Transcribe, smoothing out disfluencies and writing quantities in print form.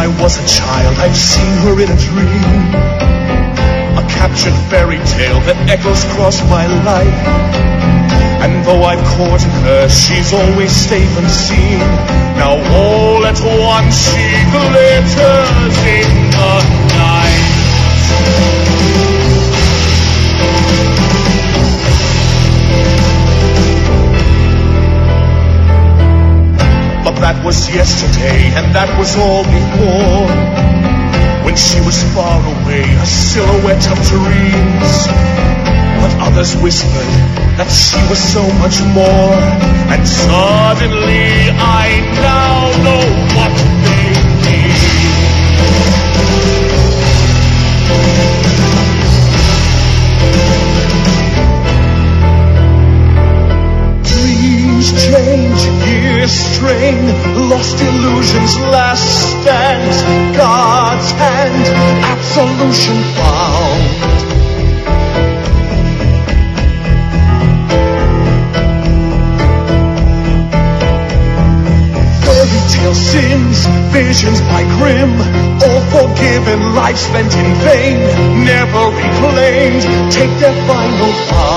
I was a child, I've seen her in a dream, a captured fairy tale that echoes across my life. And though I've courted her, she's always safe and seen. Now all at once she glitters in the night. But that was yesterday, and that was all before, when she was far away, a silhouette of dreams. But others whispered that she was so much more, and suddenly I now know what they mean. Dreams change, years strain, lost illusions, last stand, God's hand, absolution found. Sins, visions by grim, all forgiven, life spent in vain, never reclaimed, take their final bow.